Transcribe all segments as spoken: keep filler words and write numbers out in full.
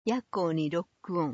夜行にロックオン。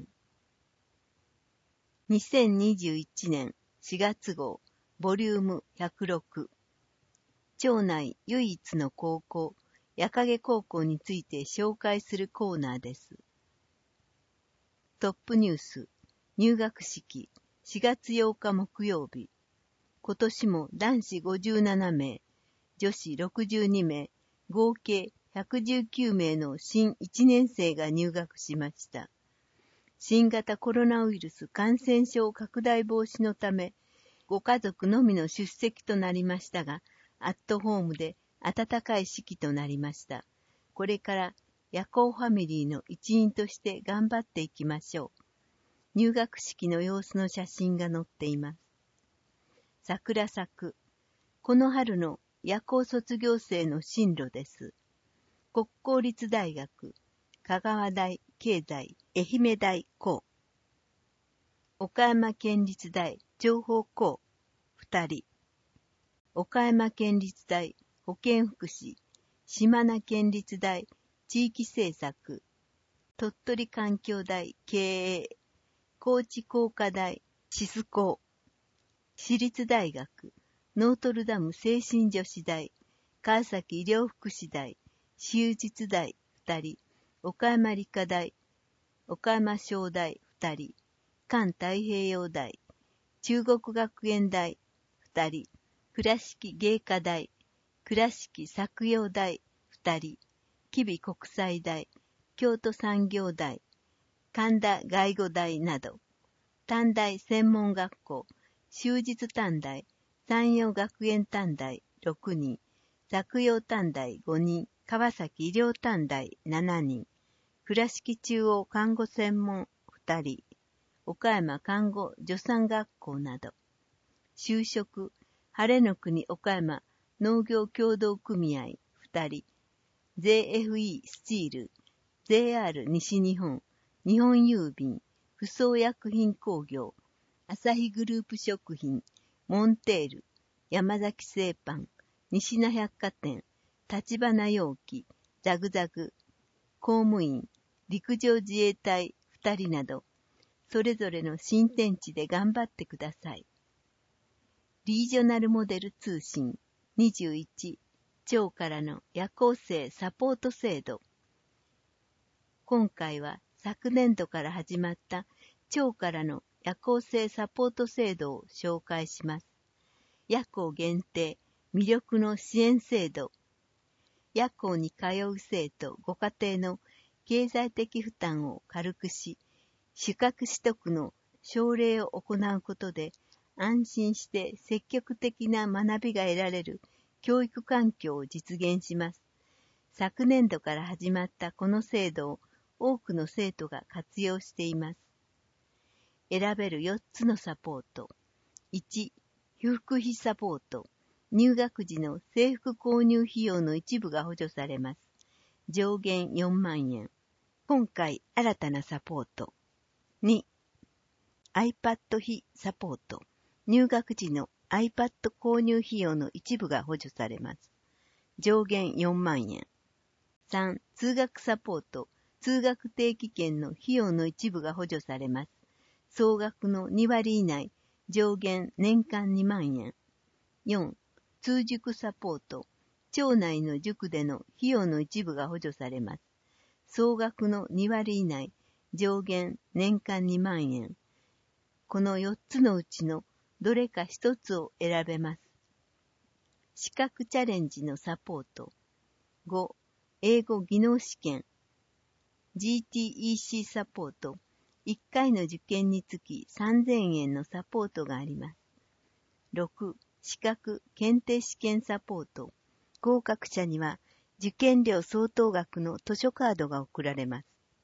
にせんにじゅういちねんしがつ号ボリュームひゃくろく。町内唯一の高校、矢影高校について紹介するコーナーです。トップニュース、入学式、しがつようか木曜日。今年も男子ごじゅうななめい、女子ろくじゅうにめい、合計ひゃくじゅうきゅうめいの新いちねんせいが入学しました。新型コロナウイルス感染症拡大防止のため、ご家族のみの出席となりましたが、アットホームで温かい式となりました。これから夜行ファミリーの一員として頑張っていきましょう。入学式の様子の写真が載っています。桜咲く。この春の夜行卒業生の進路です。国公立大学、香川大経済、愛媛大工、岡山県立大情報工ふたり、岡山県立大保健福祉、島根県立大地域政策、鳥取環境大経営、高知工科大シス工、私立大学、ノートルダム精神女子大、川崎医療福祉大、私立大ふたり、岡山理科大、岡山商大ふたり、環太平洋大、中国学園大ふたり、倉敷芸科大、倉敷作陽大ふたり、吉備国際大、京都産業大、神田外語大など、短大専門学校、終日短大、山陽学園短大ろくにん、作陽短大ごにん、川崎医療短大しちにん、倉敷中央看護専門ふたり、岡山看護助産学校など、就職、晴れの国岡山農業協同組合ふたり、ゼーエフイー スチール、ゼーアール 西日本、日本郵便、不装薬品工業、朝日グループ食品、モンテール、山崎製パン、西名百貨店、立花容器、ザグザグ、公務員、陸上自衛隊ふたりなど、それぞれの新天地で頑張ってください。リージョナルモデル通信にじゅういち、町からの夜行生サポート制度。今回は昨年度から始まった町からの夜行生サポート制度を紹介します。夜行限定、魅力の支援制度。夜行に通う生徒ご家庭の経済的負担を軽くし、資格取得の奨励を行うことで、安心して積極的な学びが得られる教育環境を実現します。昨年度から始まったこの制度を多くの生徒が活用しています。選べるよっつのサポート。いち、被服費サポート。入学時の制服購入費用の一部が補助されます。上限よんまんえん。今回新たなサポート。に、iPad 費サポート。入学時の iPad 購入費用の一部が補助されます。上限よんまんえん。さん、通学サポート。通学定期券の費用の一部が補助されます。総額のにわり以内。上限年間にまんえん。よん、通塾サポート。町内の塾での費用の一部が補助されます。総額のにわり以内。上限年間にまんえん。このよっつのうちのどれかひとつを選べます。資格チャレンジのサポート。ご、英語技能試験。ジーティーイーシー サポート。いっかいの受験につきさんぜんえんのサポートがあります。ろく、資格検定試験サポート。合格者には受験料相当額の図書カードが送られます。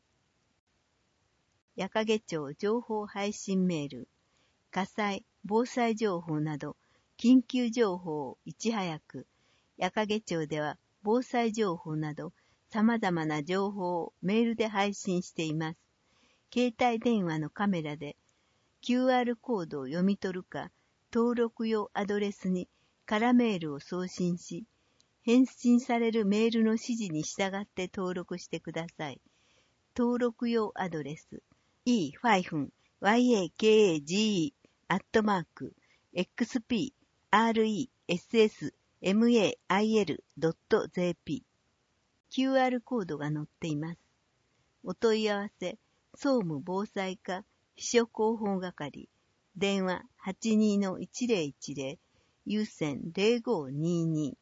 矢掛町情報配信メール。火災、防災情報など緊急情報をいち早く。矢掛町では防災情報など様々な情報をメールで配信しています。携帯電話のカメラで キューアール コードを読み取るか、登録用アドレスにカラメールを送信し、返信されるメールの指示に従って登録してください。 登録用アドレス イーファイフンワイエーケーエージーイー アットマーク エックスピーアールイーエスエスエムエーアイエルドットジェーピー キューアール コードが載っています。お問い合わせ、総務防災課秘書広報係、電話 はちにーのいちぜろいちぜろ、有線ゼロごにーにー。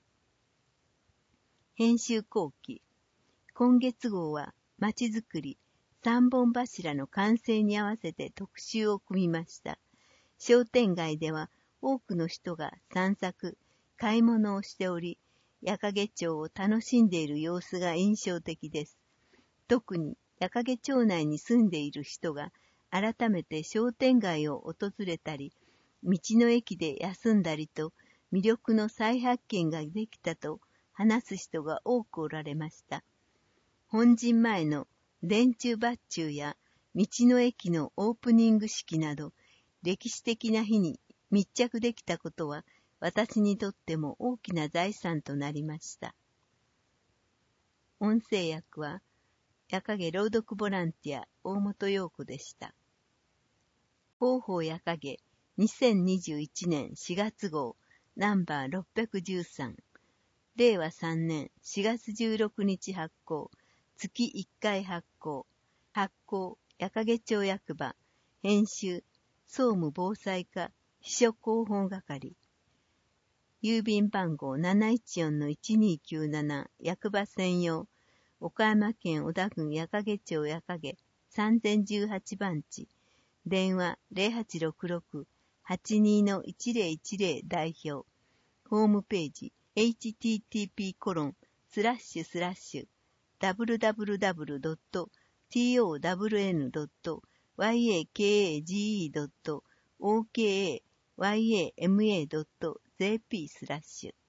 編集後期。今月号は、まちづくり、三本柱の完成に合わせて特集を組みました。商店街では多くの人が散策、買い物をしており、矢掛町を楽しんでいる様子が印象的です。特に矢掛町内に住んでいる人が改めて商店街を訪れたり、道の駅で休んだりと魅力の再発見ができたと話す人が多くおられました。本陣前の電柱抜柱や道の駅のオープニング式など歴史的な日に密着できたことは私にとっても大きな財産となりました。音声訳は矢掛朗読ボランティア大本陽子でした。広報矢掛にせんにじゅういちねんしがつ号ナンバーろっぴゃくじゅうさん、れいわさんねんしがつじゅうろくにち発行、月いっかい発行、発行矢掛町役場、編集総務防災課秘書広報係、郵便番号 なないちよんのいちにーきゅうなな 役場専用、岡山県小田郡矢掛町矢掛さんぜんじゅうはちばんち、電話 ゼロはちろくろく はちにーのいちぜろいちぜろ 代表、ホームページ エイチティーティーピーコロンスラッシュスラッシュダブルダブルダブルドットトーダブルエヌドットワイエーケーエージーイードットオーケーエーワイエーエムエードットジェーピー スラッシュ